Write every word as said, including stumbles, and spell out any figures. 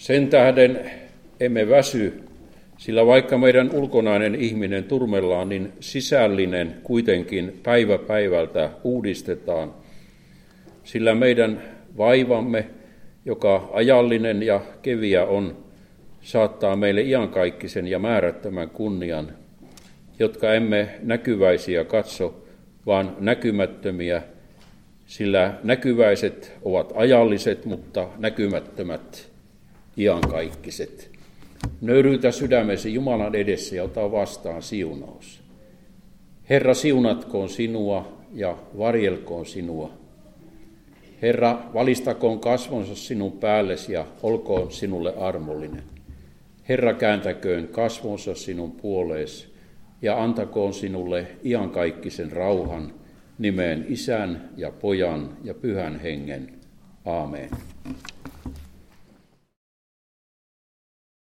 Sen tähden emme väsy, sillä vaikka meidän ulkonainen ihminen turmellaan, niin sisällinen kuitenkin päivä päivältä uudistetaan, sillä meidän vaivamme, joka ajallinen ja keviä on, saattaa meille iankaikkisen ja määrättömän kunnian, jotka emme näkyväisiä katso, vaan näkymättömiä, sillä näkyväiset ovat ajalliset, mutta näkymättömät iankaikkaiset. Nöyryytä sydämesi Jumalan edessä ja ota vastaan siunaus. Herra, siunatkoon sinua ja varjelkoon sinua. Herra, valistakoon kasvonsa sinun päällesi ja olkoon sinulle armollinen. Herra, kääntäköön kasvonsa sinun puoleesi ja antakoon sinulle iankaikkisen rauhan nimeen Isän ja Pojan ja Pyhän Hengen. Aamen.